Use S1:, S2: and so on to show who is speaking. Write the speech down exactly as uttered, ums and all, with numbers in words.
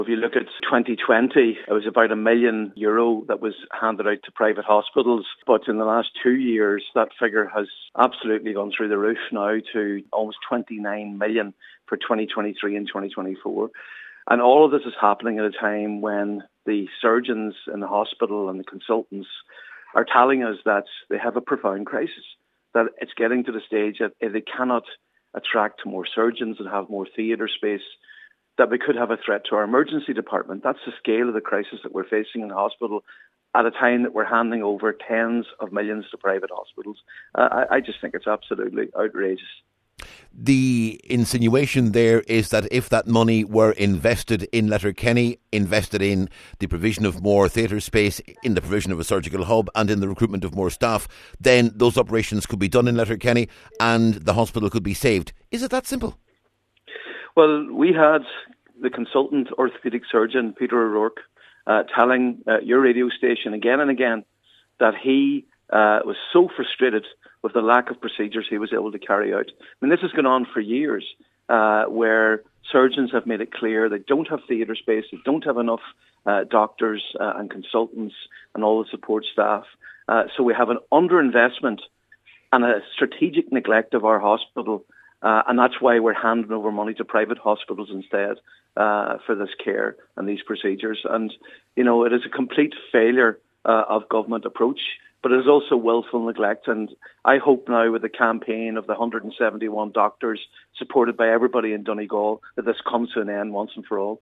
S1: If you look at twenty twenty, it was about a million euro that was handed out to private hospitals. But in the last two years, that figure has absolutely gone through the roof now to almost twenty-nine million for twenty twenty-three and twenty twenty-four. And all of this is happening at a time when the surgeons in the hospital and the consultants are telling us that they have a profound crisis, that it's getting to the stage that if they cannot attract more surgeons and have more theatre space, that we could have a threat to our emergency department. That's the scale of the crisis that we're facing in the hospital at a time that we're handing over tens of millions to private hospitals. Uh, I, I just think it's absolutely outrageous.
S2: The insinuation there is that if that money were invested in Letterkenny, invested in the provision of more theatre space, in the provision of a surgical hub and in the recruitment of more staff, then those operations could be done in Letterkenny and the hospital could be saved. Is it that simple?
S1: Well, we had the consultant orthopaedic surgeon, Peter O'Rourke, uh, telling uh, your radio station again and again that he uh, was so frustrated with the lack of procedures he was able to carry out. I mean, this has gone on for years, uh, where surgeons have made it clear they don't have theatre space, they don't have enough uh, doctors uh, and consultants and all the support staff. Uh, so we have an underinvestment and a strategic neglect of our hospital. Uh, and that's why we're handing over money to private hospitals instead uh, for this care and these procedures. And, you know, it is a complete failure uh, of government approach, but it is also willful neglect. And I hope now with the campaign of the one hundred seventy-one doctors supported by everybody in Donegal that this comes to an end once and for all.